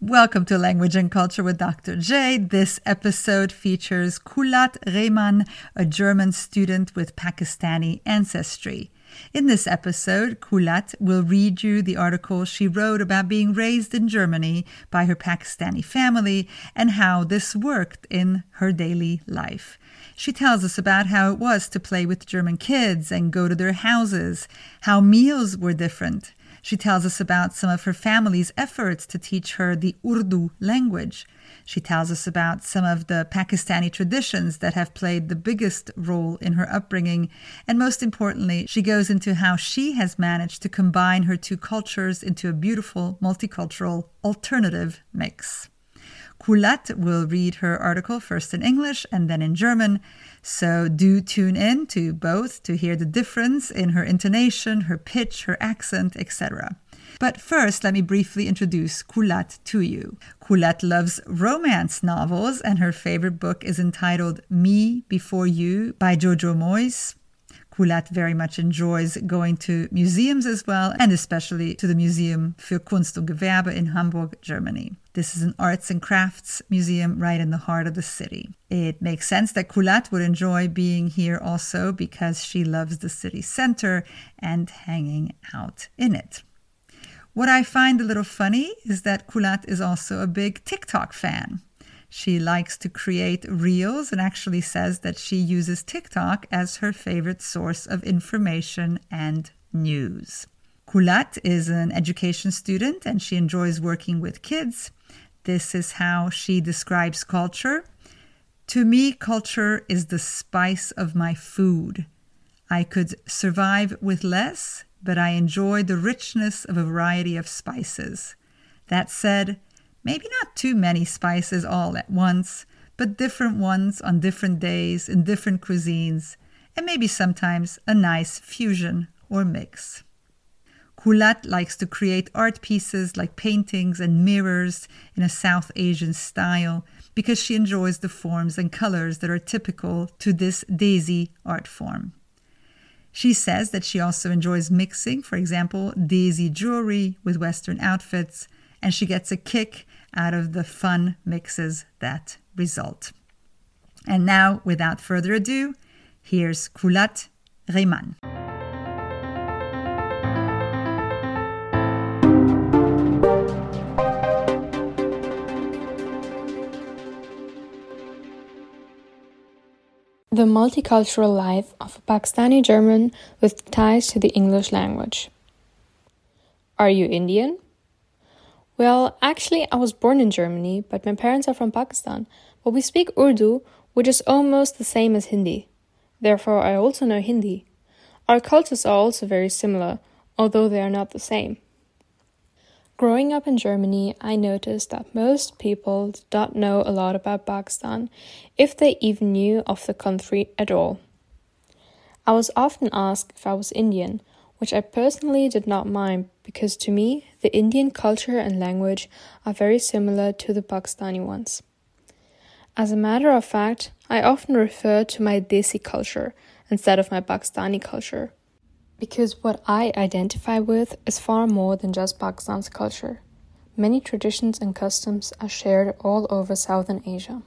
Welcome to Language and Culture with Dr. J. This episode features Kulat Rehman, a German student with Pakistani ancestry. In this episode, Kulat will read you the article she wrote about being raised in Germany by her Pakistani family and how this worked in her daily life. She tells us about how it was to play with German kids and go to their houses, how meals were different. She tells us about some of her family's efforts to teach her the Urdu language. She tells us about some of the Pakistani traditions that have played the biggest role in her upbringing. And most importantly, she goes into how she has managed to combine her two cultures into a beautiful, multicultural, alternative mix. Kulat will read her article first in English and then in German, so do tune in to both to hear the difference in her intonation, her pitch, her accent, etc. But first, let me briefly introduce Kulat to you. Kulat loves romance novels, and her favorite book is entitled Me Before You by Jojo Moyes. Kulat very much enjoys going to museums as well, and especially to the Museum für Kunst und Gewerbe in Hamburg, Germany. This is an arts and crafts museum right in the heart of the city. It makes sense that Kulat would enjoy being here also because she loves the city center and hanging out in it. What I find a little funny is that Kulat is also a big TikTok fan. She likes to create reels and actually says that she uses TikTok as her favorite source of information and news. Kulat is an education student and she enjoys working with kids. This is how she describes culture. To me, culture is the spice of my food. I could survive with less, but I enjoy the richness of a variety of spices. That said, maybe not too many spices all at once, but different ones on different days in different cuisines, and maybe sometimes a nice fusion or mix. Kulat likes to create art pieces like paintings and mirrors in a South Asian style because she enjoys the forms and colors that are typical to this Desi art form. She says that she also enjoys mixing, for example, Desi jewelry with Western outfits, and she gets a kick out of the fun mixes that result. And now, without further ado, here's Kulat Rehman. The multicultural life of a Pakistani German with ties to the English language. Are you Indian? Well, actually, I was born in Germany, but my parents are from Pakistan. But we speak Urdu, which is almost the same as Hindi. Therefore, I also know Hindi. Our cultures are also very similar, although they are not the same. Growing up in Germany, I noticed that most people did not know a lot about Pakistan, if they even knew of the country at all. I was often asked if I was Indian, which I personally did not mind because to me, the Indian culture and language are very similar to the Pakistani ones. As a matter of fact, I often refer to my Desi culture instead of my Pakistani culture, because what I identify with is far more than just Pakistan's culture. Many traditions and customs are shared all over Southern Asia.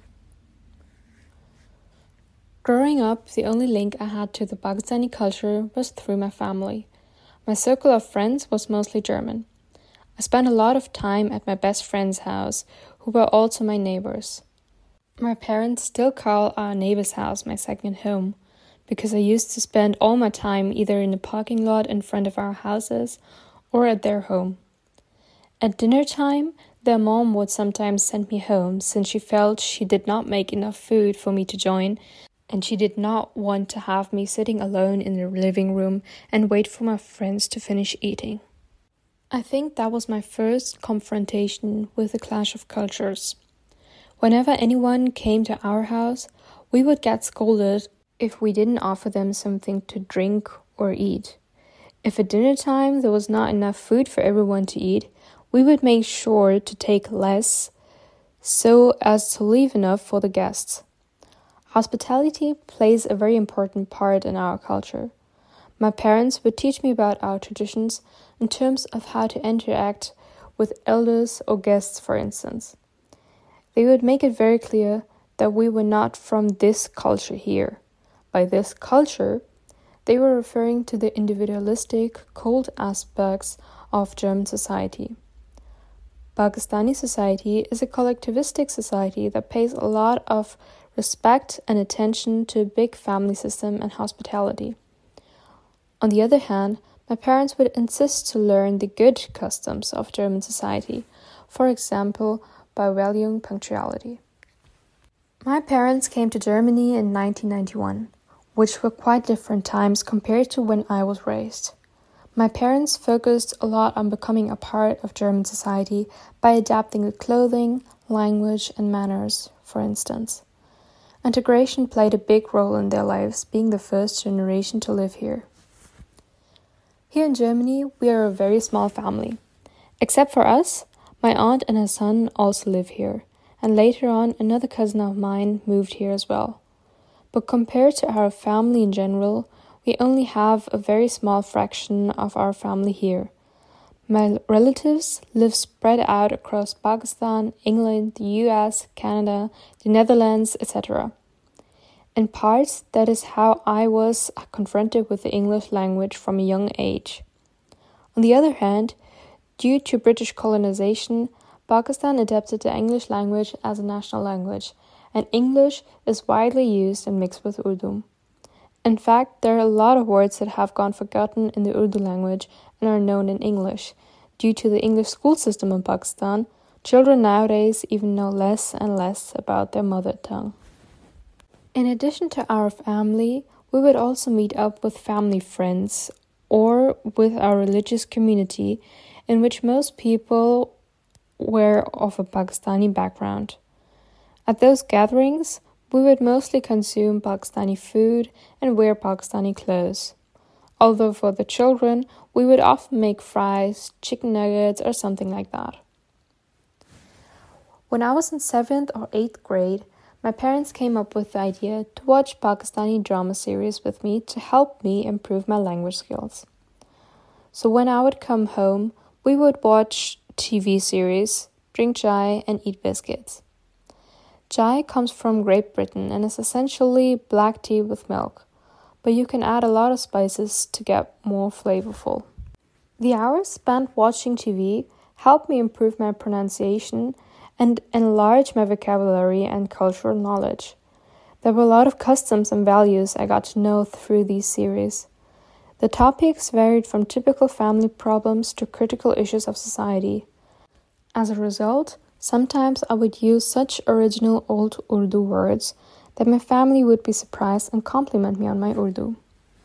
Growing up, the only link I had to the Pakistani culture was through my family. My circle of friends was mostly German. I spent a lot of time at my best friend's house, who were also my neighbors. My parents still call our neighbor's house my second home, because I used to spend all my time either in the parking lot in front of our houses or at their home. At dinner time, their mom would sometimes send me home since she felt she did not make enough food for me to join, and she did not want to have me sitting alone in the living room and wait for my friends to finish eating. I think that was my first confrontation with the clash of cultures. Whenever anyone came to our house, we would get scolded if we didn't offer them something to drink or eat. If at dinner time there was not enough food for everyone to eat, we would make sure to take less so as to leave enough for the guests. Hospitality plays a very important part in our culture. My parents would teach me about our traditions in terms of how to interact with elders or guests, for instance. They would make it very clear that we were not from this culture here. By this culture, they were referring to the individualistic, cold aspects of German society. Pakistani society is a collectivistic society that pays a lot of respect and attention to a big family system and hospitality. On the other hand, my parents would insist to learn the good customs of German society, for example, by valuing punctuality. My parents came to Germany in 1991, which were quite different times compared to when I was raised. My parents focused a lot on becoming a part of German society by adapting the clothing, language, and manners, for instance. Integration played a big role in their lives, being the first generation to live here. Here in Germany, we are a very small family. Except for us, my aunt and her son also live here, and later on another cousin of mine moved here as well. But compared to our family in general, we only have a very small fraction of our family here. My relatives live spread out across Pakistan, England, the US, Canada, the Netherlands, etc. In part, that is how I was confronted with the English language from a young age. On the other hand, due to British colonization, Pakistan adapted the English language as a national language, and English is widely used and mixed with Urdu. In fact, there are a lot of words that have gone forgotten in the Urdu language and are known in English. Due to the English school system in Pakistan, children nowadays even know less and less about their mother tongue. In addition to our family, we would also meet up with family friends or with our religious community, in which most people were of a Pakistani background. At those gatherings, we would mostly consume Pakistani food and wear Pakistani clothes. Although for the children, we would often make fries, chicken nuggets, or something like that. When I was in 7th or 8th grade, my parents came up with the idea to watch Pakistani drama series with me to help me improve my language skills. So when I would come home, we would watch TV series, drink chai, and eat biscuits. Chai comes from Great Britain and is essentially black tea with milk, but you can add a lot of spices to get more flavorful. The hours spent watching TV helped me improve my pronunciation and enlarge my vocabulary and cultural knowledge. There were a lot of customs and values I got to know through these series. The topics varied from typical family problems to critical issues of society. As a result, sometimes I would use such original old Urdu words that my family would be surprised and compliment me on my Urdu.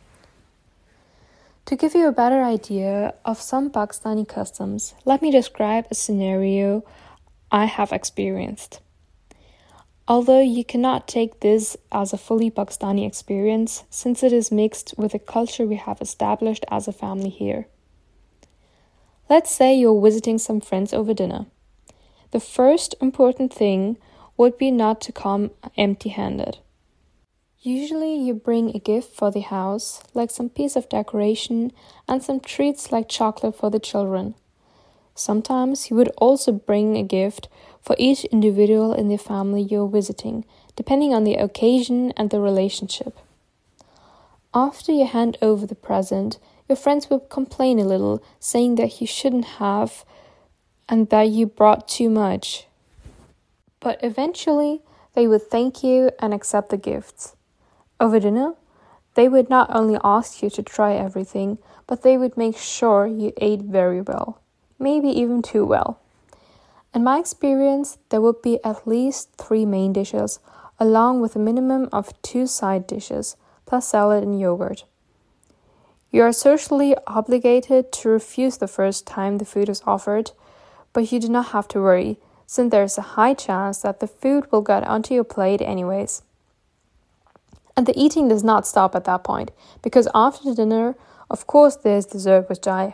To give you a better idea of some Pakistani customs, let me describe a scenario I have experienced. Although you cannot take this as a fully Pakistani experience, since it is mixed with the culture we have established as a family here. Let's say you're visiting some friends over dinner. The first important thing would be not to come empty-handed. Usually you bring a gift for the house, like some piece of decoration and some treats like chocolate for the children. Sometimes you would also bring a gift for each individual in the family you're visiting, depending on the occasion and the relationship. After you hand over the present, your friends will complain a little, saying that you shouldn't have and that you brought too much. But eventually, they would thank you and accept the gifts. Over dinner, they would not only ask you to try everything, but they would make sure you ate very well, maybe even too well. In my experience, there would be at least 3 main dishes, along with a minimum of 2 side dishes, plus salad and yogurt. You are socially obligated to refuse the first time the food is offered, but you do not have to worry, since there is a high chance that the food will get onto your plate anyways. And the eating does not stop at that point, because after dinner, of course, there's dessert with chai.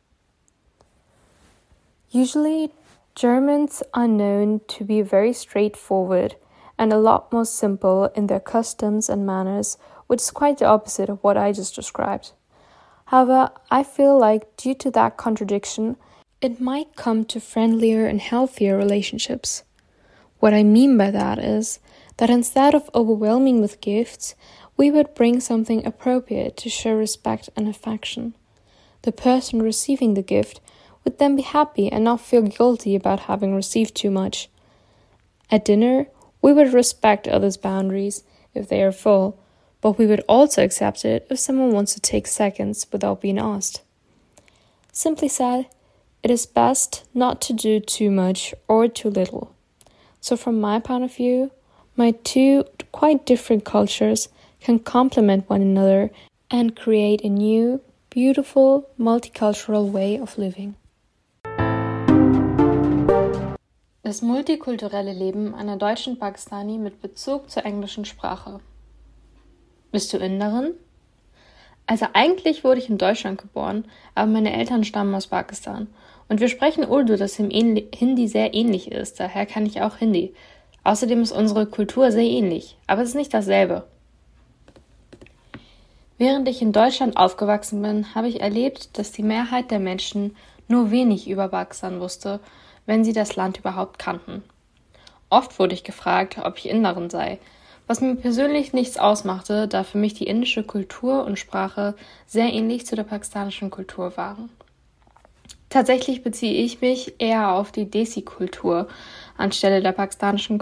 Usually, Germans are known to be very straightforward and a lot more simple in their customs and manners, which is quite the opposite of what I just described. However, I feel like due to that contradiction, it might come to friendlier and healthier relationships. What I mean by that is that instead of overwhelming with gifts, we would bring something appropriate to show respect and affection. The person receiving the gift would then be happy and not feel guilty about having received too much. At dinner, we would respect others' boundaries if they are full, but we would also accept it if someone wants to take seconds without being asked. Simply said, it is best not to do too much or too little. So from my point of view, my two quite different cultures can complement one another and create a new, beautiful, multicultural way of living. Das multikulturelle Leben einer deutschen Pakistani mit Bezug zur englischen Sprache. Bist du Inderin? Also eigentlich wurde ich in Deutschland geboren, aber meine Eltern stammen aus Pakistan. Und wir sprechen Urdu, das im Hindi sehr ähnlich ist, daher kann ich auch Hindi. Außerdem ist unsere Kultur sehr ähnlich, aber es ist nicht dasselbe. Während ich in Deutschland aufgewachsen bin, habe ich erlebt, dass die Mehrheit der Menschen nur wenig über Pakistan wusste, wenn sie das Land überhaupt kannten. Oft wurde ich gefragt, ob ich Inderin sei, was mir persönlich nichts ausmachte, da für mich die indische Kultur und Sprache sehr ähnlich zu der pakistanischen Kultur waren. Tatsächlich beziehe ich mich eher auf die Desi-Kultur anstelle der pakistanischen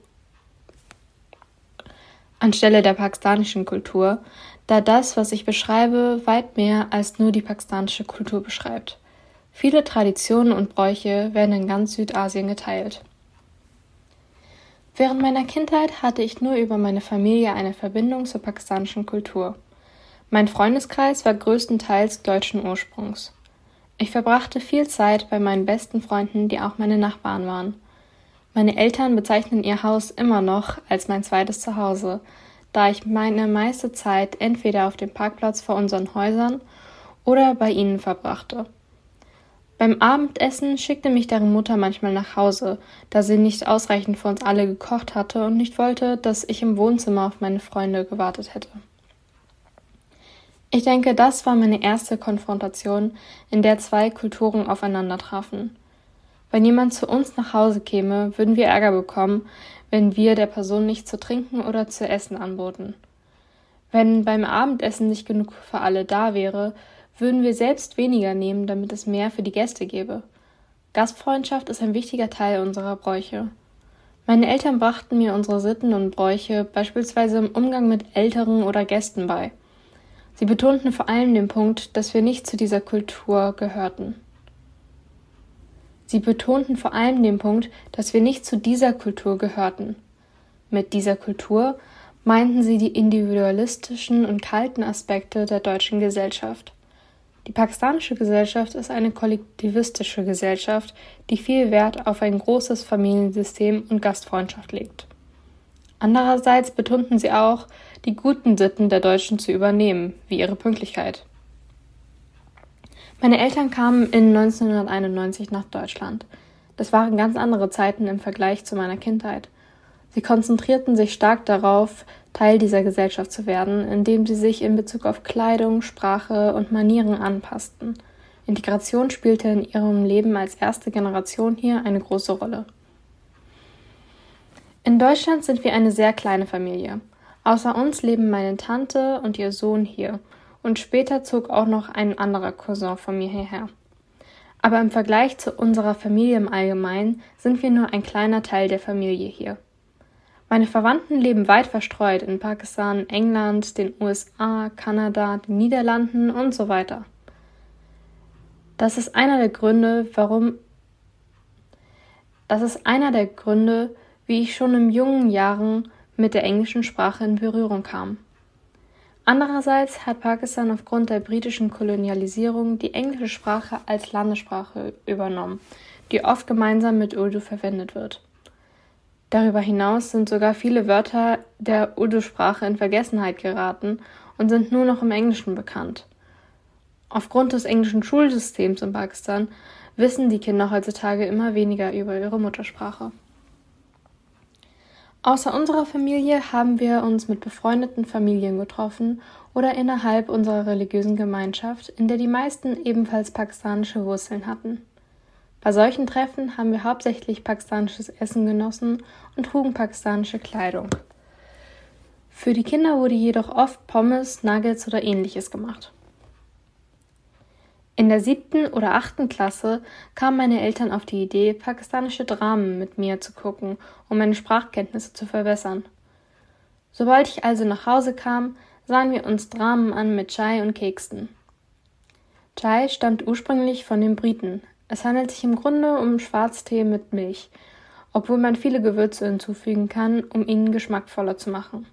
Kultur, da das, was ich beschreibe, weit mehr als nur die pakistanische Kultur beschreibt. Viele Traditionen und Bräuche werden in ganz Südasien geteilt. Während meiner Kindheit hatte ich nur über meine Familie eine Verbindung zur pakistanischen Kultur. Mein Freundeskreis war größtenteils deutschen Ursprungs. Ich verbrachte viel Zeit bei meinen besten Freunden, die auch meine Nachbarn waren. Meine Eltern bezeichnen ihr Haus immer noch als mein zweites Zuhause, da ich meine meiste Zeit entweder auf dem Parkplatz vor unseren Häusern oder bei ihnen verbrachte. Beim Abendessen schickte mich deren Mutter manchmal nach Hause, da sie nicht ausreichend für uns alle gekocht hatte und nicht wollte, dass ich im Wohnzimmer auf meine Freunde gewartet hätte. Ich denke, das war meine erste Konfrontation, in der zwei Kulturen aufeinander trafen. Wenn jemand zu uns nach Hause käme, würden wir Ärger bekommen, wenn wir der Person nicht zu trinken oder zu essen anboten. Wenn beim Abendessen nicht genug für alle da wäre, würden wir selbst weniger nehmen, damit es mehr für die Gäste gäbe. Gastfreundschaft ist ein wichtiger Teil unserer Bräuche. Meine Eltern brachten mir unsere Sitten und Bräuche beispielsweise im Umgang mit Älteren oder Gästen bei. Sie betonten vor allem den Punkt, dass wir nicht zu dieser Kultur gehörten. Mit dieser Kultur meinten sie die individualistischen und kalten Aspekte der deutschen Gesellschaft. Die pakistanische Gesellschaft ist eine kollektivistische Gesellschaft, die viel Wert auf ein großes Familiensystem und Gastfreundschaft legt. Andererseits betonten sie auch, die guten Sitten der Deutschen zu übernehmen, wie ihre Pünktlichkeit. Meine Eltern kamen in 1991 nach Deutschland. Das waren ganz andere Zeiten im Vergleich zu meiner Kindheit. Sie konzentrierten sich stark darauf, Teil dieser Gesellschaft zu werden, indem sie sich in Bezug auf Kleidung, Sprache und Manieren anpassten. Integration spielte in ihrem Leben als erste Generation hier eine große Rolle. In Deutschland sind wir eine sehr kleine Familie. Außer uns leben meine Tante und ihr Sohn hier und später zog auch noch ein anderer Cousin von mir hierher. Aber im Vergleich zu unserer Familie im Allgemeinen sind wir nur ein kleiner Teil der Familie hier. Meine Verwandten leben weit verstreut in Pakistan, England, den USA, Kanada, den Niederlanden und so weiter. Das ist einer der Gründe, wie ich schon in jungen Jahren mit der englischen Sprache in Berührung kam. Andererseits hat Pakistan aufgrund der britischen Kolonialisierung die englische Sprache als Landessprache übernommen, die oft gemeinsam mit Urdu verwendet wird. Darüber hinaus sind sogar viele Wörter der Urdu-Sprache in Vergessenheit geraten und sind nur noch im Englischen bekannt. Aufgrund des englischen Schulsystems in Pakistan wissen die Kinder heutzutage immer weniger über ihre Muttersprache. Außer unserer Familie haben wir uns mit befreundeten Familien getroffen oder innerhalb unserer religiösen Gemeinschaft, in der die meisten ebenfalls pakistanische Wurzeln hatten. Bei solchen Treffen haben wir hauptsächlich pakistanisches Essen genossen und trugen pakistanische Kleidung. Für die Kinder wurde jedoch oft Pommes, Nuggets oder Ähnliches gemacht. In der 7. oder 8. Klasse kamen meine Eltern auf die Idee, pakistanische Dramen mit mir zu gucken, um meine Sprachkenntnisse zu verbessern. Sobald ich also nach Hause kam, sahen wir uns Dramen an mit Chai und Keksen. Chai stammt ursprünglich von den Briten. Es handelt sich im Grunde um Schwarztee mit Milch, obwohl man viele Gewürze hinzufügen kann, um ihn geschmackvoller zu machen.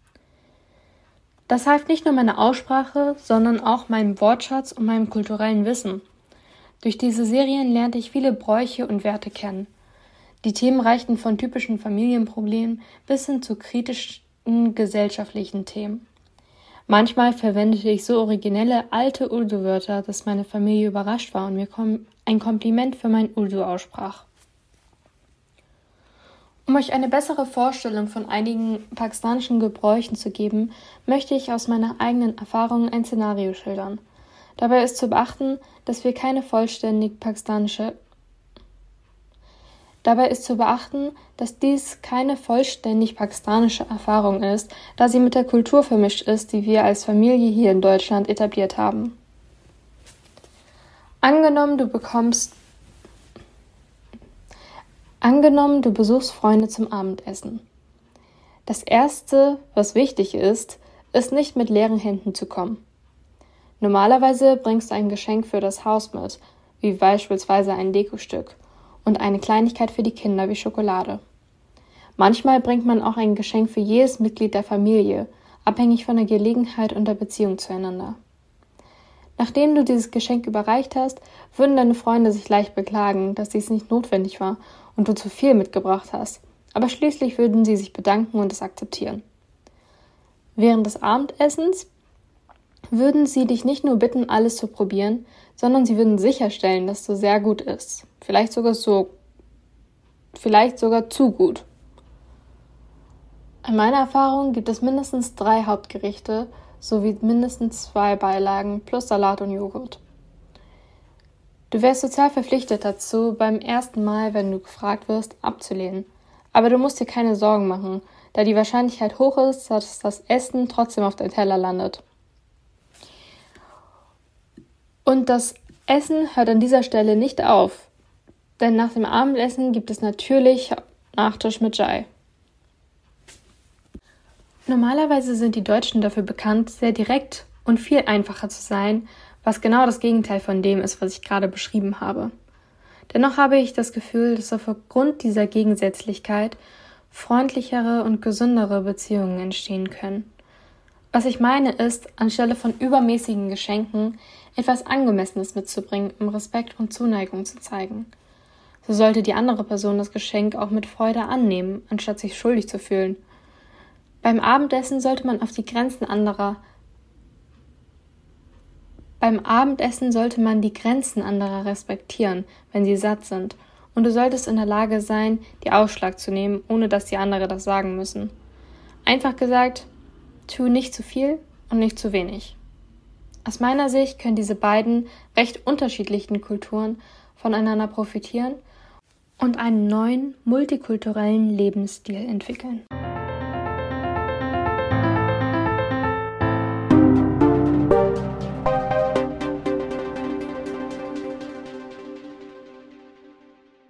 Das half nicht nur meiner Aussprache, sondern auch meinem Wortschatz und meinem kulturellen Wissen. Durch diese Serien lernte ich viele Bräuche und Werte kennen. Die Themen reichten von typischen Familienproblemen bis hin zu kritischen gesellschaftlichen Themen. Manchmal verwendete ich so originelle alte Urdu-Wörter, dass meine Familie überrascht war und mir ein Kompliment für mein Urdu aussprach. Um euch eine bessere Vorstellung von einigen pakistanischen Gebräuchen zu geben, möchte ich aus meiner eigenen Erfahrung ein Szenario schildern. Dabei ist zu beachten, dass dies keine vollständig pakistanische Erfahrung ist, da sie mit der Kultur vermischt ist, die wir als Familie hier in Deutschland etabliert haben. Angenommen, du besuchst Freunde zum Abendessen. Das Erste, was wichtig ist nicht mit leeren Händen zu kommen. Normalerweise bringst du ein Geschenk für das Haus mit, wie beispielsweise ein Dekostück, und eine Kleinigkeit für die Kinder wie Schokolade. Manchmal bringt man auch ein Geschenk für jedes Mitglied der Familie, abhängig von der Gelegenheit und der Beziehung zueinander. Nachdem du dieses Geschenk überreicht hast, würden deine Freunde sich leicht beklagen, dass dies nicht notwendig war und du zu viel mitgebracht hast, aber schließlich würden sie sich bedanken und es akzeptieren. Während des Abendessens würden sie dich nicht nur bitten, alles zu probieren, sondern sie würden sicherstellen, dass du sehr gut isst. Vielleicht sogar zu gut. In meiner Erfahrung gibt es mindestens 3 Hauptgerichte sowie mindestens 2 Beilagen plus Salat und Joghurt. Du wärst sozial verpflichtet dazu, beim ersten Mal, wenn du gefragt wirst, abzulehnen. Aber du musst dir keine Sorgen machen, da die Wahrscheinlichkeit hoch ist, dass das Essen trotzdem auf deinem Teller landet. Und das Essen hört an dieser Stelle nicht auf, denn nach dem Abendessen gibt es natürlich Nachtisch mit Chai. Normalerweise sind die Deutschen dafür bekannt, sehr direkt und viel einfacher zu sein, was genau das Gegenteil von dem ist, was ich gerade beschrieben habe. Dennoch habe ich das Gefühl, dass aufgrund dieser Gegensätzlichkeit freundlichere und gesündere Beziehungen entstehen können. Was ich meine ist, anstelle von übermäßigen Geschenken etwas Angemessenes mitzubringen, um Respekt und Zuneigung zu zeigen. So sollte die andere Person das Geschenk auch mit Freude annehmen, anstatt sich schuldig zu fühlen. Beim Abendessen sollte man die Grenzen anderer respektieren, wenn sie satt sind, und du solltest in der Lage sein, die Ausschlag zu nehmen, ohne dass die anderen das sagen müssen. Einfach gesagt, tu nicht zu viel und nicht zu wenig. Aus meiner Sicht können diese beiden recht unterschiedlichen Kulturen voneinander profitieren und einen neuen multikulturellen Lebensstil entwickeln.